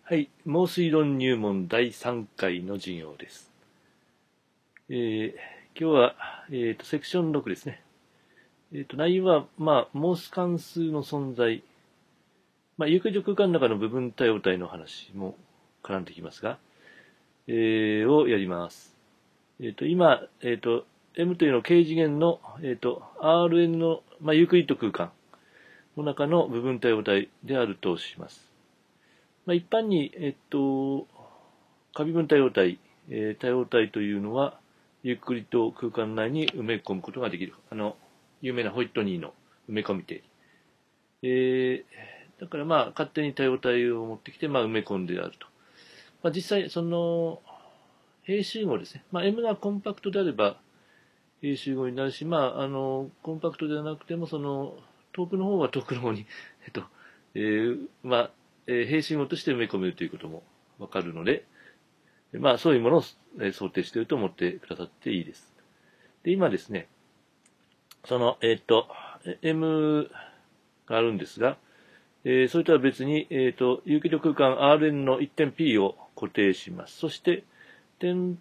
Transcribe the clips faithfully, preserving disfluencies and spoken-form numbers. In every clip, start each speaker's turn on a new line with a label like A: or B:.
A: はい、孟推論入門だいさんかいの授業です。えー、今日は、えーと、セクションろくですね。えーと、内容は、まあ、モース関数の存在、まあ、ユークリッド空間の中の部分多様体の話も絡んできますが、えー、をやります。えーと、今、えーと、M というのを軽次元の、えーと、アールエヌ の、まあ、ユークリッド空間の中の部分多様体であるとします。まあ、一般に、えっと、可微分多様体、えー、多様体というのは、ユークリッド空間内に埋め込むことができる。あの、有名なホイットニーの埋め込み定理。えー、だからまあ、勝手に多様体を持ってきて、まあ、埋め込んであると。まあ、実際、その、平集合ですね。まあ、M がコンパクトであれば、平集合になるし、まあ、あの、コンパクトではなくても、その、遠くの方は遠くの方に、えっと、えー、まあ、えー、平集合として埋め込めるということもわかるので、まあ、そういうものを想定していると思ってくださっていいです。で、今ですね、その、えっと、M があるんですが、えー、それとは別に、えっと、有機力空間 アールエヌ の一点 P を固定します。そして、点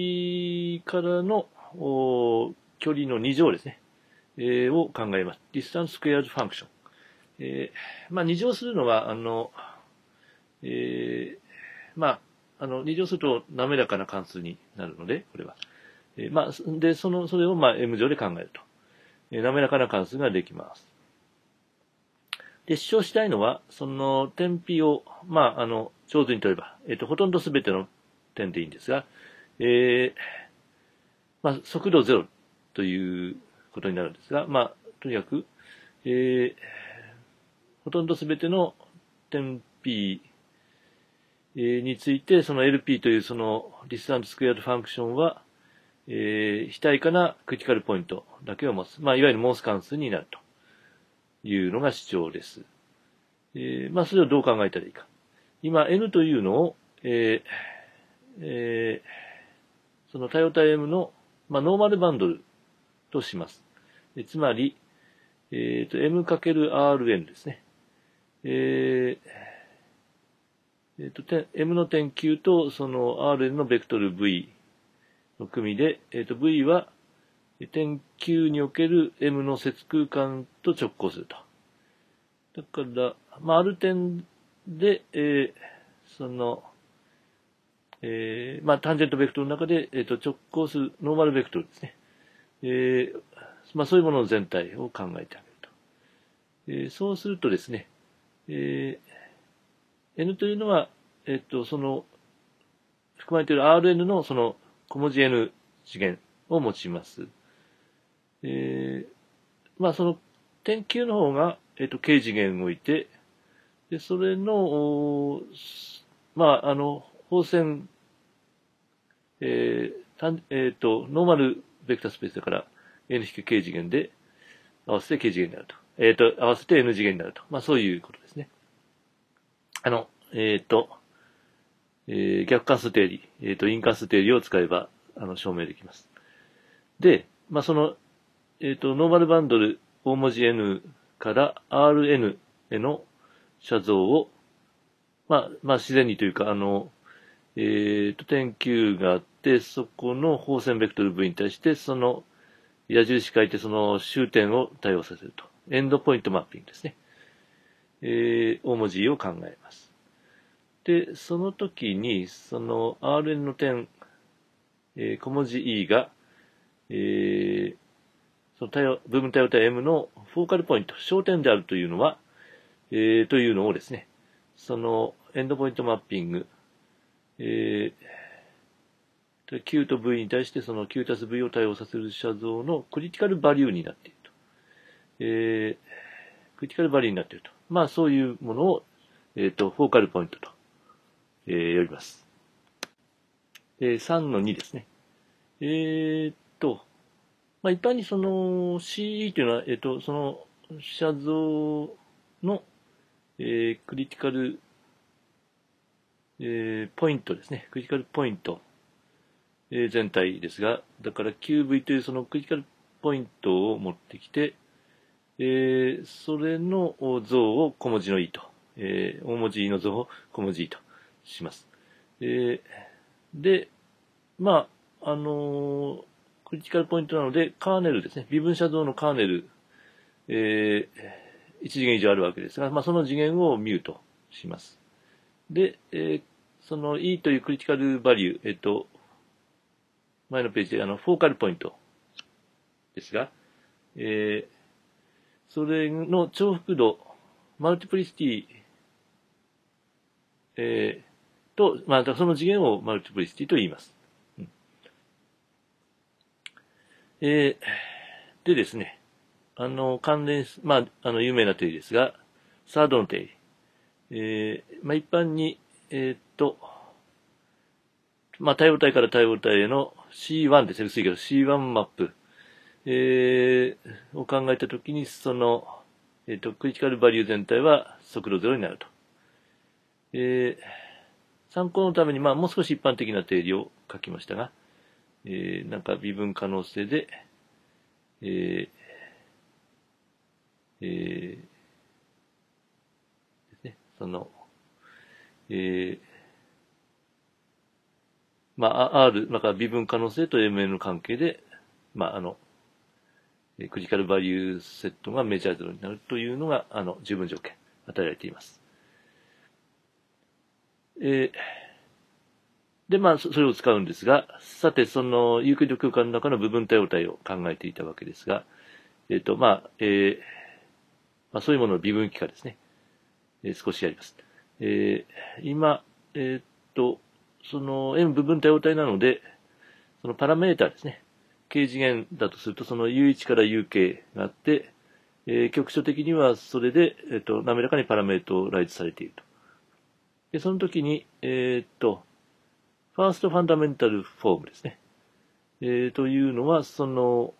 A: P からの距離のに乗ですね、えー、を考えます。ディスタンススクエアーズファンクション。えー、まあ、に乗するのは、あの、えー、まあ、あの、に乗すると滑らかな関数になるので、これは。えー、まあ、で、その、それを、まあ、M 乗で考えると。えー、滑らかな関数ができます。で、主張したいのは、その点 P を、まあ、あの、上手に取れば、えっと、ほとんどすべての点でいいんですが、えー、まあ、速度ゼロということになるんですが、まあ、とにかく、えー、ほとんどすべての点 P について、その エルピー というそのディスタンススクエアファンクションは、えー、非対価なクリティカルポイントだけを持つ。まあ、いわゆるモース関数になるというのが主張です。えー、まあ、それをどう考えたらいいか。今、N というのを、えーえー、その多様体 M の、まあ、ノーマルバンドルとします。えつまり、えっ、ー、と、エムかけるアールエヌ ですね。えーえっ、ー、と、M の点 Q とその アールエヌ のベクトル V の組で、えっ、ー、と、V は点 Q における M の接空間と直行すると。だから、まあ、ある点で、えー、その、えー、まあ、タンジェントベクトルの中で、えっ、ー、と、直行するノーマルベクトルですね。えー、まあ、そういうものの全体を考えてあげると。えー、そうするとですね、えー、N というのは、えっと、その、含まれている アールエヌ のその小文字 N 次元を持ちます。えー、まあその点 Q の方が、えっと、軽次元を置いて、で、それの、まあ、あの、放線、えー、えっと、ノーマルベクタースペースだから N 引く軽次元で合わせて軽次元になると。えっと、合わせて N 次元になると。まあそういうことですね。あの、えっと、えー、逆関数定理、えっ、ー、と、因関数定理を使えば、あの、証明できます。で、まあ、その、えっ、ー、と、ノーマルバンドル大文字 N から アールエヌ への写像を、まあ、まあ、自然にというか、あの、えっ、ー、と、点 Q があって、そこの放線ベクトル V に対して、その矢印書いて、その終点を対応させると。エンドポイントマッピングですね。えー、大文字 E を考えます。で、その時に、その アールエヌ の点、えー、小文字 E が、えー、その多様部分多様体 M のフォーカルポイント、焦点であるというのは、えー、というのをですね、そのエンドポイントマッピング、えー、Q と V に対してその Q たす V を対応させる写像のクリティカルバリューになっていると。えー、クリティカルバリューになっていると。まあそういうものを、えっ、ー、と、フォーカルポイントと。えー、呼びます。えー、さんのにですね。えー、っと、まあ、一般にその シーイー というのは、えー、っと、その写像の、えー、クリティカル、えー、ポイントですね。クリティカルポイント、えー、全体ですが、だから キューブイ というそのクリティカルポイントを持ってきて、えー、それの像を小文字の E と、えー、大文字 E の像を小文字 E とします。えー、で、まあ、あのー、クリティカルポイントなので、カーネルですね。微分写像のカーネル、えー、いち次元以上あるわけですが、まあ、その次元をミューとします。で、えー、その E というクリティカルバリュー、えっと、前のページであの、フォーカルポイントですが、えー、それの重複度、マルティプリシティ、えー、と、まあ、その次元をマルティプリシティと言います。うん、えー、でですね、あの、関連、まあ、あの、有名な定理ですが、サードの定理。えー、まあ、一般に、えー、っと、まあ、対応体から対応体への シーワン ですね、薄いけど シーワン マップ、えー、を考えたときに、その、えっと、クリティカルバリュー全体は速度ゼロになると。えー、参考のために、まあ、もう少し一般的な定理を書きましたが、えー、なんか微分可能性で、えー、えー、ですね、その、えー、まあ、R、まあ、微分可能性と エムエヌ の関係で、まあ、あの、クリティカルバリューセットがメジャーゼロになるというのが、あの、十分条件、与えられています。えー、で、まあ、それを使うんですが、さて、その、ユークリッド空間の中の部分対応体を考えていたわけですが、えっ、ー、と、まあ、えー、まあ、そういうものの微分機化ですね。えー、少しやります。えー、今、えっ、ー、と、その M 部分対応体なので、そのパラメータですね。K 次元だとすると、その ユーワン から ユーケー があって、えー、局所的にはそれで、えっ、ー、と、滑らかにパラメートライズされていると。で、その時に、えっ、ー、と、ファーストファンダメンタルフォームですね。えー、というのは、その、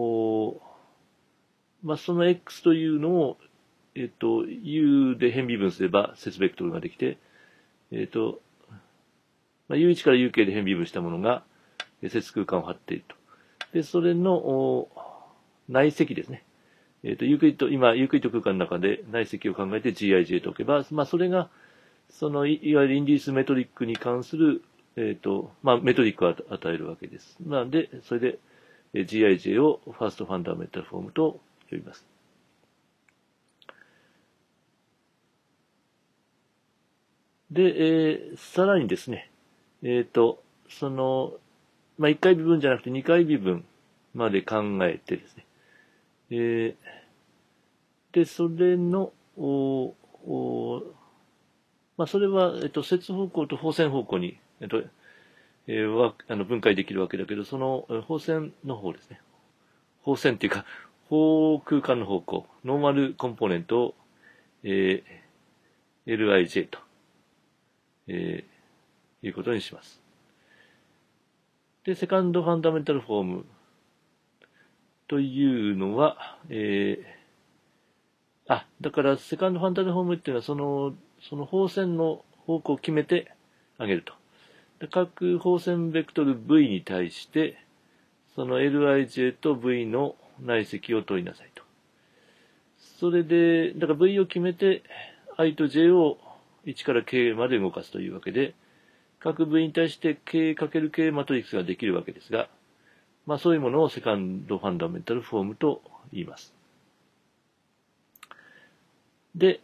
A: まあ、その X というのを、えっ、と、U で変微分すれば接ベクトルができて、えっ、と、まあ、ユーワン から ユーケー で変微分したものが、接空間を張っていると。で、それの内積ですね。えっ、と、ユークリッド、今、ユークリッド空間の中で内積を考えて ジーアイジェー と置けば、まあ、それが、その、いわゆるインディースメトリックに関する、えっ、と、まあ、メトリックを与えるわけです。なので、それで、ジーアイジェー をファーストファンダメンタルフォームと呼びます。で、えー、さらにですね、えっ、と、その、まあ、いっかい微分じゃなくてにかい微分まで考えてですね、えー、で、それの、おおまあ、それは、えっと、接方向と放線方向に、えっと、えー、は、あの、分解できるわけだけど、その、放線の方ですね。放線っていうか、方空間の方向、ノーマルコンポーネントを、えー、エルアイジェー と、えー、いうことにします。で、セカンドファンダメンタルフォームというのは、えー、あ、だから、セカンドファンダメンタルフォームっていうのは、その、その放線の方向を決めてあげると。で各放線ベクトル V に対して、その エルアイジェー と V の内積を取りなさいと。それで、だから V を決めて、I と J をいちから K まで動かすというわけで、各 V に対して K×K マトリックスができるわけですが、まあそういうものをセカンドファンダメンタルフォームと言います。で、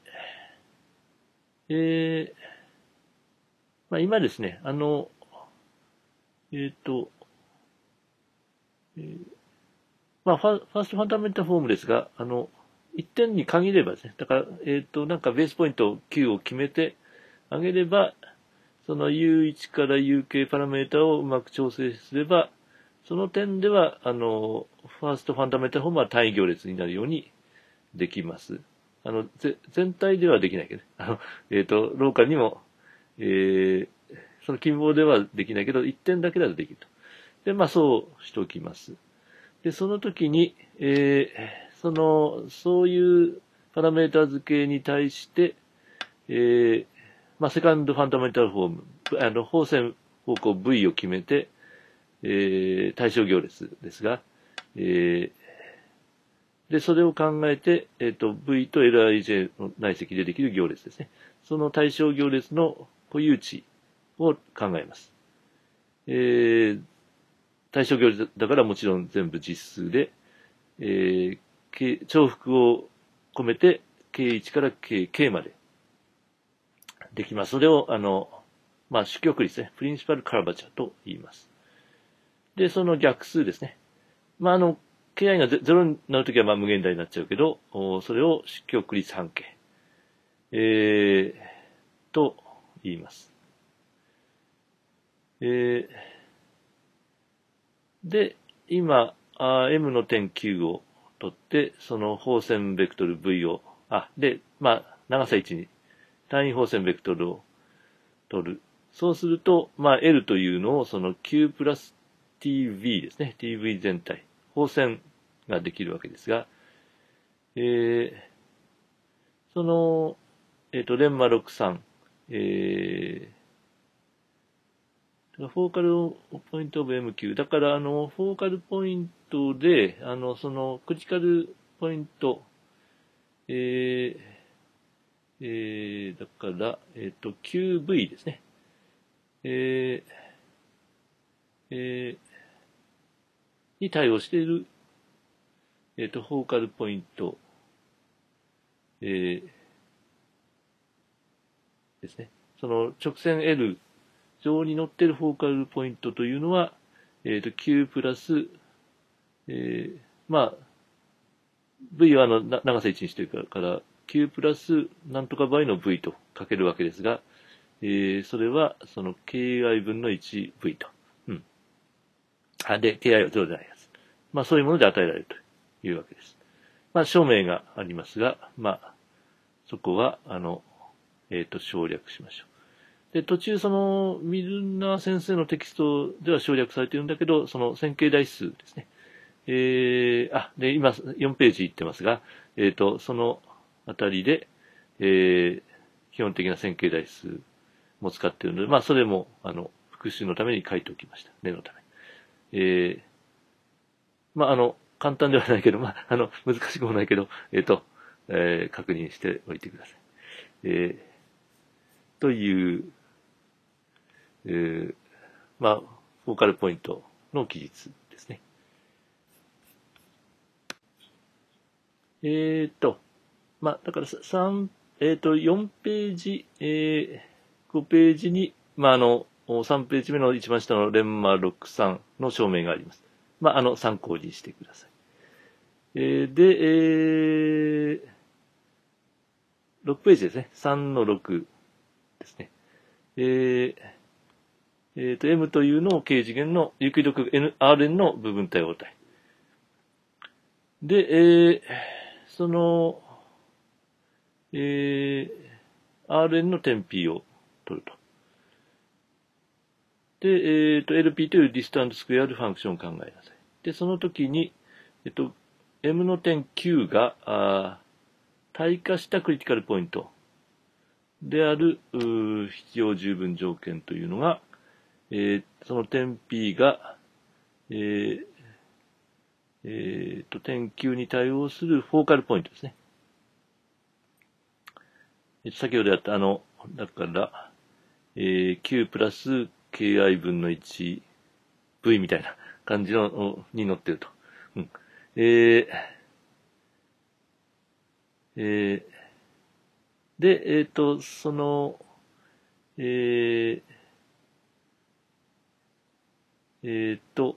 A: えー、まあ今ですね、あの、えっ、ー、と、えー、まあファ、ファーストファンダメンタルフォームですが、あの、一点に限ればですね、だから、えっ、ー、と、なんかベースポイント Q を決めてあげれば、その ユーワン から ユーケー パラメータをうまく調整すれば、その点では、あの、ファーストファンダメンタルフォームは単位行列になるようにできます。あの、ぜ全体ではできないけどね。あの、えっ、ー、と、廊下にも、えー、その近傍ではできないけど、一点だけだとできると。で、まあ、そうしておきます。で、その時に、えー、その、そういうパラメータ付けに対して、えー、まあ、セカンドファンダメンタルフォーム、あの、放線方向 V を決めて、えー、対象行列ですが、えー、で、それを考えて、えっ、ー、と、V と エルアイジェー の内積でできる行列ですね。その対象行列の固有値を考えます。えー、対象行列だからもちろん全部実数で、えー、重複を込めて ケーいち から ケーケー までできます。それを、あの、まあ、主極率ね、プリンシパルカーバチャーと言います。で、その逆数ですね。まあ、あの、ケーアイ がゼロになるときはまあ無限大になっちゃうけど、それを主極率半径、えー、と言います。えー、で、今、M の点 Q を取って、その放線ベクトル V を、あ、で、まあ、長さいちに単位放線ベクトルを取る。そうすると、まあ、L というのをその Q プラス ティーブイ ですね。ティーブイ 全体。放線ができるわけですが、えー、その、えっ、ー、と、レンマろくじゅうさん、えー、フォーカルポイントオブ エムキュー。だから、あの、フォーカルポイントで、あの、その、クリティカルポイント、えー、えー、だから、えっ、ー、と、キューブイ ですね。えー、えー、に対応している、えっ、ー、と、フォーカルポイント、えー、ですね。その直線 L 上に乗っているフォーカルポイントというのは、えっ、ー、と、Q プラス、えー、まあ、V はあの長さいちにしてるから、Q プラスなんとか倍の V と書けるわけですが、えー、それはその ケーアイ 分の いちブイ と。うん。あ、で、ケーアイ はゼロでないやつ。まあ、そういうもので与えられるというわけです。まあ、証明がありますが、まあ、そこは、あの、えっ、ー、と、省略しましょう。で、途中その、ミルナー先生のテキストでは省略されているんだけど、その線形代数ですね。えー、あ、で、今よんページ行ってますが、えっ、ー、と、そのあたりで、えー、基本的な線形代数も使っているので、まあ、それも、あの、復習のために書いておきました。念のため。えー、まあ、あの、簡単ではないけど、まあ、あの、難しくもないけど、えっ、ー、と、えー、確認しておいてください。えー、という、えー、まあ、フォーカルポイントの記述ですね。えっ、ー、と、まあ、だから3、えっ、ー、と、よんページ、えー、ごページに、まあ、あの、さんページ目の一番下のレンマろくじゅうさんの証明があります。まあ、あの、参考にしてください。えー、で、えー、ろくページですね。さんのろくですね。えー、えー、と、M というのを K 次元の有機力 N、アールエヌ の部分体応体。で、えー、その、えー、アールエヌ の点 P を取ると。で、えっ、ー、と、エルピー というディスタントスクエアルファンクションを考えなさい。で、その時に、えっと、M の点 Q が、あ対化したクリティカルポイントである、必要十分条件というのが、えー、その点 P が、えー、えー、と、点 Q に対応するフォーカルポイントですね。先ほどやった、あの、だから、えー、Q プラス ケーアイ 分の いちブイ みたいな感じの、に乗ってると。うん。えー、えー、で、えっ、ー、と、その、えー、えっ、ー、と、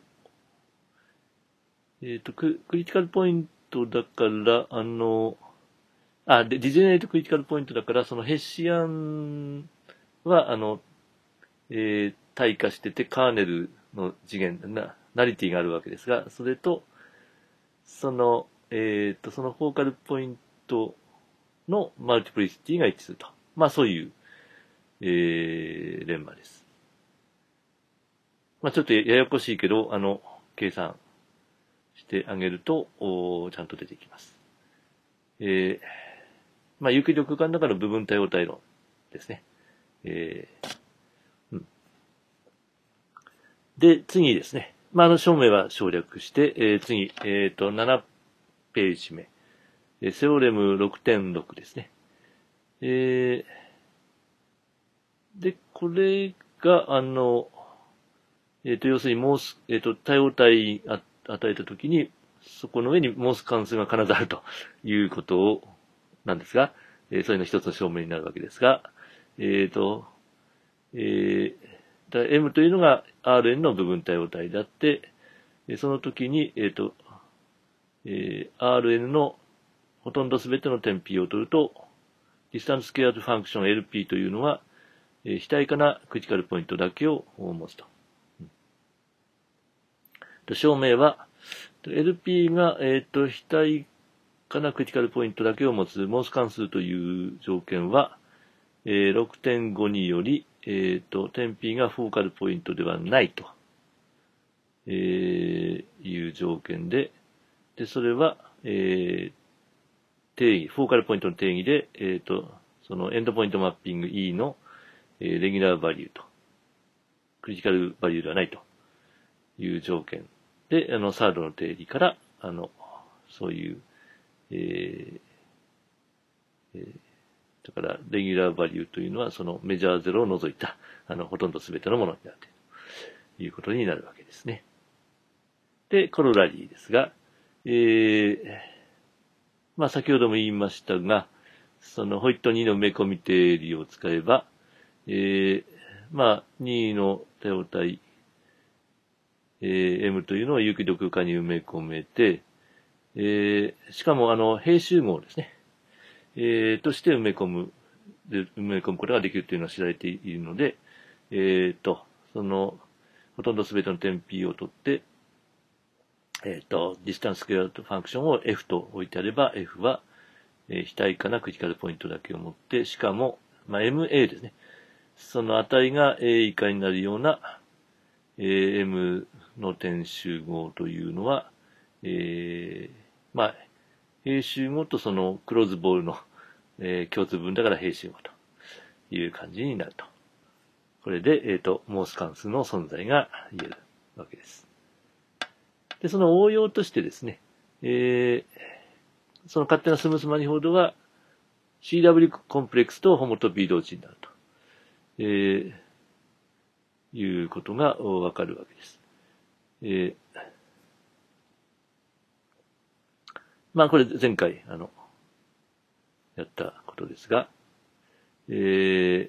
A: えっ、ー、とク、クリティカルポイントだから、あの、あ、で、ディジェネレートクリティカルポイントだから、そのヘッシアンは、あの、えー、対化してて、カーネルの次元、な、ナリティがあるわけですが、それと、その、えっ、ー、と、そのフォーカルポイントのマルティプリシティが一致すると。まあ、そういう、えー、レンマです。まあ、ちょっとややこしいけど、あの、計算してあげると、おちゃんと出てきます。えー、まあ、有機力間だから部分対応対論ですね。えーうん、で、次ですね。まあ、あの、証明は省略して、えー、次、えっ、ー、と、ななページ目。えー、セオレム ろくてんろく ですね。えー、で、これが、あの、えっ、と、要するにモース、えっ、と、多様体あ与えたときに、そこの上にモース関数が必ずあるということを、なんですが、えー、それの一つの証明になるわけですが、えっ、と、えー、M というのが アールエヌ の部分多様体であって、その時に、えっ、と、えー、アールエヌ のほとんどすべての点 P を取ると、ディスタンススケアードファンクション エルピー というのは、えー、非対価なクリティカルポイントだけを持つと。うん、証明は、エルピー が、えっ、と、非対価なクリティカルポイントだけを持つモース関数という条件は、えー、ろくてんごに より、えっ、と、点 P がフォーカルポイントではないと、えー、いう条件で、で、それは、えー、定義、フォーカルポイントの定義で、えっ、と、そのエンドポイントマッピング E の、えー、レギュラーバリューと、クリティカルバリューではないという条件で、あの、サードの定義から、あの、そういう、えーえー、だから、レギュラーバリューというのは、そのメジャーゼロを除いた、あの、ほとんど全てのものになっているということになるわけですね。で、コロラリーですが、えー、まあ、先ほども言いましたが、そのホイットニーの埋め込み定理を使えば、えー、まあ、にの多様体、えー、M というのを有機力化に埋め込めて、えー、しかも、あの、閉集合ですね。えー、として埋め込む、で埋め込むことができるというのは知られているので、えー、と、その、ほとんどすべての点 P を取って、えっ、と、ディスタンススケアードファンクションを F と置いてあれば、F は、えー、非対価なクリティカルポイントだけを持って、しかも、まあ、エムエー ですね。その値が A 以下になるような、えー、M の点集合というのは、えー、まあ、閉集合とそのクローズボールの、えー、共通分だから閉集合という感じになると。これで、えっ、と、モース関数の存在が言えるわけです。で、その応用としてですね、えー、その勝手なスムースマニフォードは シーダブリュー コンプレックスとホモトピー同値になると、えー、いうことがわかるわけです。えー、まあこれ前回あのやったことですが、え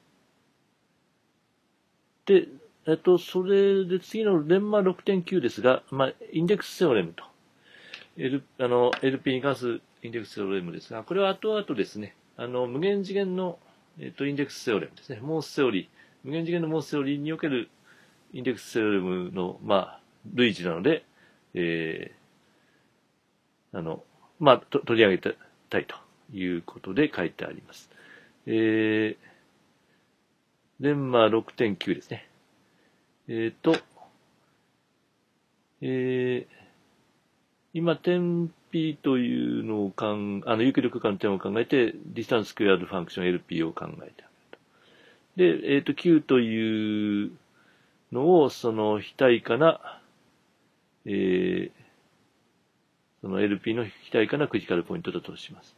A: ー、で、えっと、それで次のレンマ ろくてんきゅう ですが、まあ、インデックスセオレムと、L、あの、エルピー に関するインデックスセオレムですが、これは後々ですね、あの、無限次元の、えっと、インデックスセオレムですね、モースセオリー、無限次元のモースセオリーにおけるインデックスセオレムの、まあ、類似なので、えー、あの、まあ、と取り上げたいということで書いてあります。えー、レンマ ろくてんきゅう ですね。えっ、ー、と、えー、今、点 P というのを考え、あの、有機力間点を考えて、ディスタンススクエアードファンクション エルピー を考えてあげると。で、えっ、ー、と、Q というのを、その、非対価な、えー、その エルピー の非対価なクリティカルポイントだとします。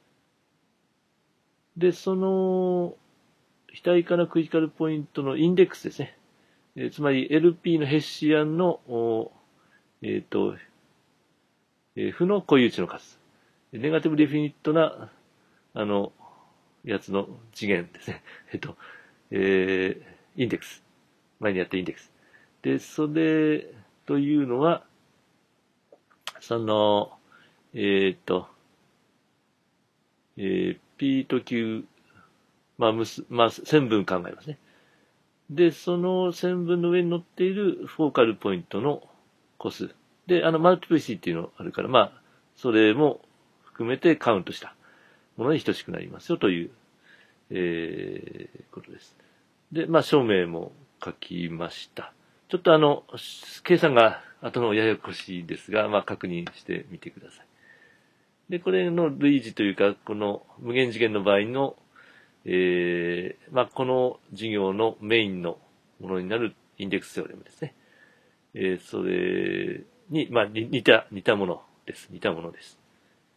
A: で、その、非対価なクリティカルポイントのインデックスですね。えー、つまり エルピー のヘッシアンの、えっ、ー、と、えー、負の固有値の数。ネガティブディフィニットな、あの、やつの次元ですね。えっと、えー、インデックス。前にやったインデックス。で、それというのは、その、えー、っと、えー、P と Q、まあ、むす、まあ、線分考えますね。で、その線分の上に乗っているフォーカルポイントの個数。で、あの、マルティプリシーっていうのがあるから、まあ、それも含めてカウントしたものに等しくなりますよという、えー、ことです。で、まあ、証明も書きました。ちょっとあの、計算が後のややこしいですが、まあ、確認してみてください。で、これの類似というか、この無限次元の場合の、えー、まあ、この授業のメインのものになるインデックスセオレムですね。えー、それに、まあ、似た、似たものです。似たものです。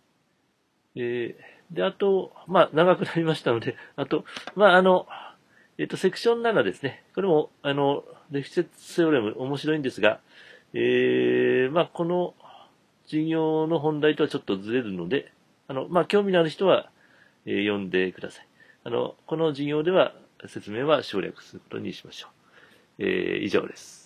A: えー、で、あと、まあ、長くなりましたので、あと、まあ、あの、 えっと、セクションななですね。これも、あの、レフィセセオレム面白いんですが、えー、まあ、この授業の本題とはちょっとずれるので、あの、まあ、興味のある人は、えー読んでください。あの、この授業では説明は省略することにしましょう。えー以上です。